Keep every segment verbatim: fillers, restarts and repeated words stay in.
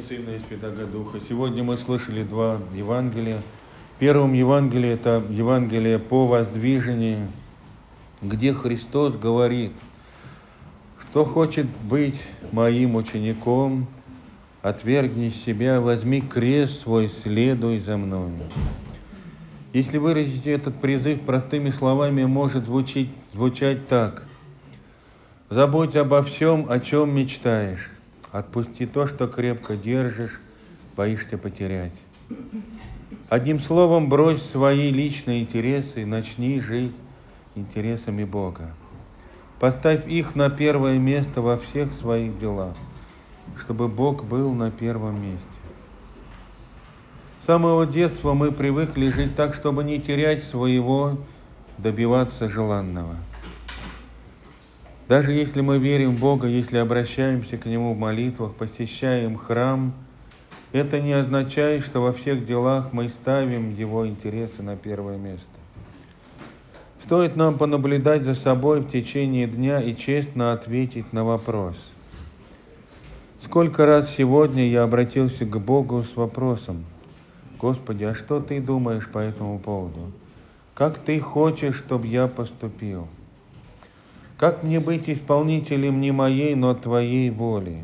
Сына и Святого Духа. Сегодня мы слышали два Евангелия. В первом Евангелии это Евангелие по воздвижению, где Христос говорит: кто хочет быть моим учеником, отвергни себя, возьми крест свой, следуй за мной. Если выразить этот призыв простыми словами, может звучить, звучать так: забудь обо всем, о чем мечтаешь. Отпусти то, что крепко держишь, боишься потерять. Одним словом, брось свои личные интересы и начни жить интересами Бога. Поставь их на первое место во всех своих делах, чтобы Бог был на первом месте. С самого детства мы привыкли жить так, чтобы не терять своего, добиваться желанного. Даже если мы верим в Бога, если обращаемся к Нему в молитвах, посещаем храм, это не означает, что во всех делах мы ставим Его интересы на первое место. Стоит нам понаблюдать за собой в течение дня и честно ответить на вопрос: сколько раз сегодня я обратился к Богу с вопросом: Господи, а что Ты думаешь по этому поводу? Как Ты хочешь, чтобы я поступил? Как мне быть исполнителем не моей, но Твоей воли?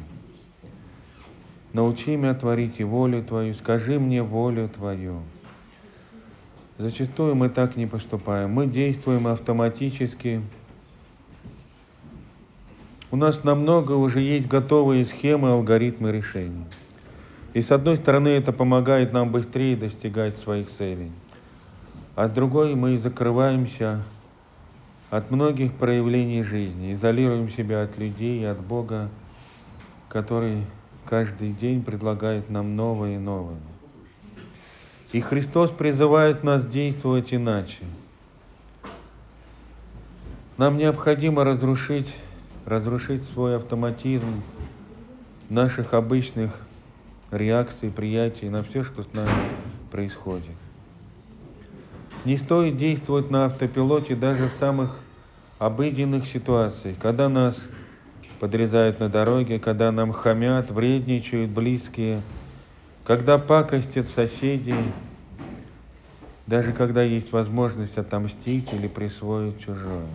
Научи меня творить и волю Твою, скажи мне волю Твою. Зачастую мы так не поступаем. Мы действуем автоматически. У нас намного уже есть готовые схемы, алгоритмы решений. И с одной стороны, это помогает нам быстрее достигать своих целей. А с другой, мы закрываемся от многих проявлений жизни, изолируем себя от людей и от Бога, который каждый день предлагает нам новое и новое. И Христос призывает нас действовать иначе. Нам необходимо разрушить, разрушить свой автоматизм наших обычных реакций, приятий на все, что с нами происходит. Не стоит действовать на автопилоте даже в самых обыденных ситуациях, когда нас подрезают на дороге, когда нам хамят, вредничают близкие, когда пакостят соседи, даже когда есть возможность отомстить или присвоить чужое.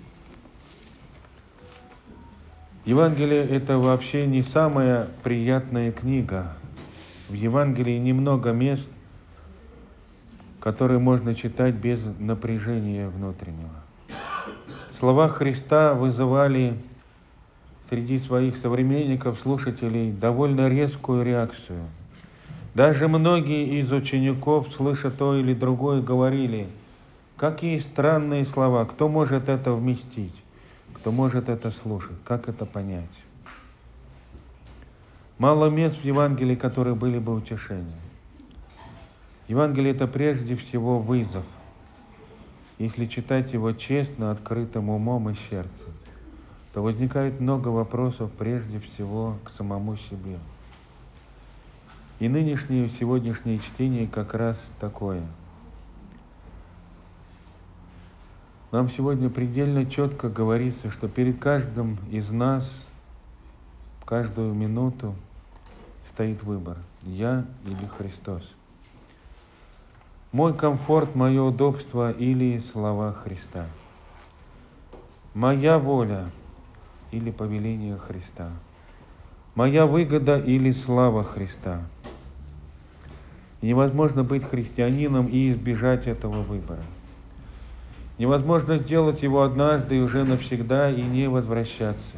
Евангелие – это вообще не самая приятная книга. В Евангелии немного мест, которые можно читать без напряжения внутреннего. Слова Христа вызывали среди своих современников, слушателей, довольно резкую реакцию. Даже многие из учеников, слыша то или другое, говорили: какие странные слова, кто может это вместить, кто может это слушать, как это понять? Мало мест в Евангелии, которые были бы утешением. Евангелие – это прежде всего вызов. Если читать его честно, открытым умом и сердцем, то возникает много вопросов прежде всего к самому себе. И нынешнее, сегодняшнее чтение как раз такое. Нам сегодня предельно четко говорится, что перед каждым из нас в каждую минуту стоит выбор: я или Христос. Мой комфорт, мое удобство или слова Христа. Моя воля или повеление Христа. Моя выгода или слава Христа. Невозможно быть христианином и избежать этого выбора. Невозможно сделать его однажды и уже навсегда и не возвращаться.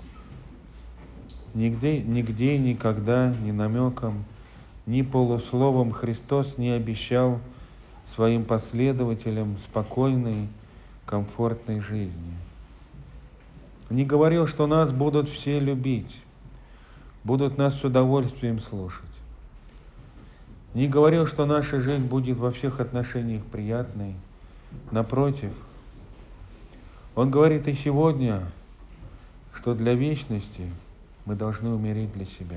Нигде, нигде, никогда, ни намеком, ни полусловом Христос не обещал своим последователям спокойной, комфортной жизни. Не говорил, что нас будут все любить, будут нас с удовольствием слушать. Не говорил, что наша жизнь будет во всех отношениях приятной. Напротив, Он говорит и сегодня, что для вечности мы должны умереть для себя.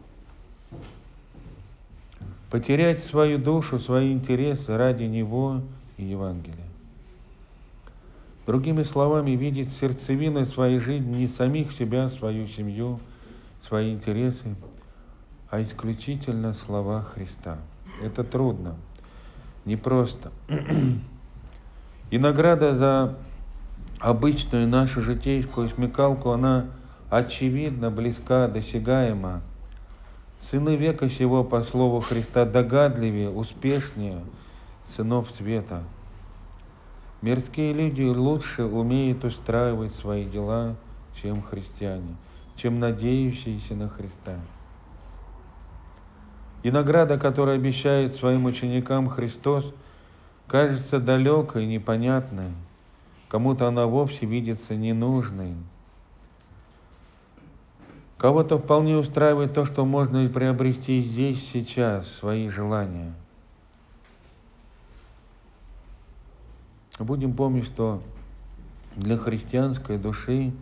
Потерять свою душу, свои интересы ради Него и Евангелия. Другими словами, видеть сердцевиной своей жизни не самих себя, свою семью, свои интересы, а исключительно слова Христа. Это трудно, непросто. И награда за обычную нашу житейскую смекалку, она очевидно, близка, досягаема. Сыны века сего, по слову Христа, догадливее, успешнее сынов света. Мирские люди лучше умеют устраивать свои дела, чем христиане, чем надеющиеся на Христа. И награда, которую обещает своим ученикам Христос, кажется далекой, непонятной. Кому-то она вовсе видится ненужной. Кого-то вполне устраивает то, что можно приобрести здесь, сейчас, свои желания. Будем помнить, что для христианской души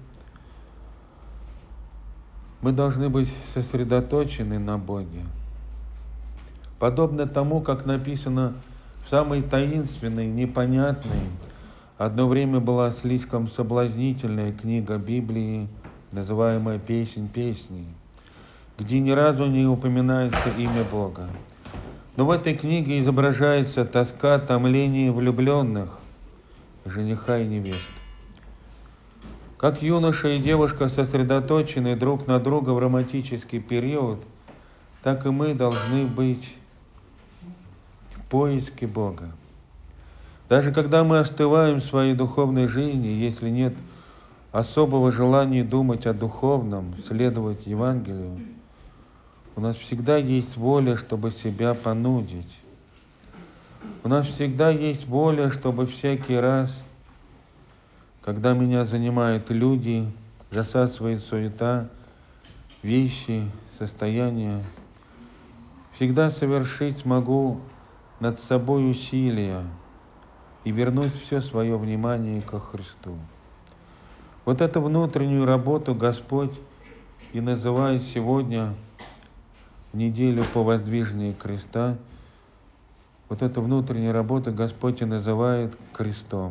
мы должны быть сосредоточены на Боге. Подобно тому, как написано в самой таинственной, непонятной, одно время была слишком соблазнительная книга Библии, называемая «Песнь песней», где ни разу не упоминается имя Бога. Но в этой книге изображается тоска, томление влюбленных, жениха и невесты. Как юноша и девушка сосредоточены друг на друга в романтический период, так и мы должны быть в поиске Бога. Даже когда мы остываем в своей духовной жизни, если нет особого желания думать о духовном, следовать Евангелию, у нас всегда есть воля, чтобы себя понудить. У нас всегда есть воля, чтобы всякий раз, когда меня занимают люди, засасывает суета, вещи, состояния, всегда совершить смогу над собой усилия и вернуть все свое внимание ко Христу. Вот эту внутреннюю работу Господь и называет сегодня, в неделю по воздвижению креста, вот эту внутреннюю работу Господь и называет крестом.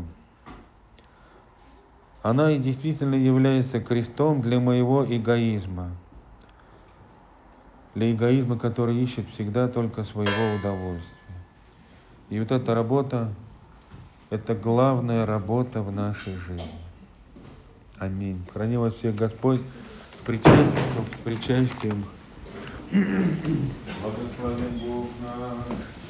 Она и действительно является крестом для моего эгоизма. Для эгоизма, который ищет всегда только своего удовольствия. И вот эта работа, это главная работа в нашей жизни. Аминь. Храни вас всех Господь с причастием, с причастием. Благословен Бог наш.